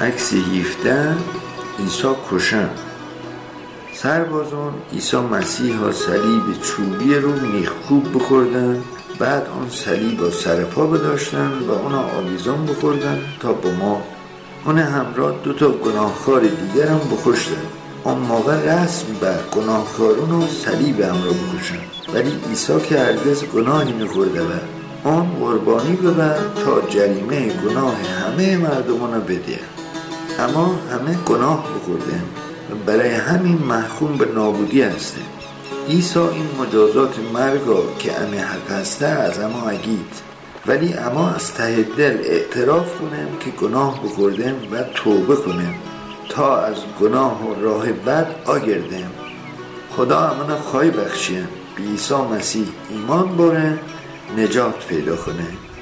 عکس 17 عیسی کشن. سربازان عیسی مسیح ها صلیب چوبی رو میخکوب بخوردن، بعد آن صلیب با سرپا بداشتن و اونا آویزان بخوردن تا با ما اون همراه 2 گناهکار دیگر هم بکشتن. آن موقع رسم بر گناهکارون رو صلیب همراه بکشن، ولی عیسی که هرگز گناهی نخورده و آن قربانی ببر تا جریمه گناه همه مردمان رو بده. اما همه گناه بخوردن و برای همین محکوم به نابودی هستیم. عیسی این مجازات مرگا که همه حق هسته از اما اگید، ولی اما از ته دل اعتراف کنیم که گناه بخوردیم و توبه کنیم تا از گناه و راه بد آگردیم. خدا امنا خواهی بخشیم، به عیسی مسیح ایمان باره، نجات پیدا کنه.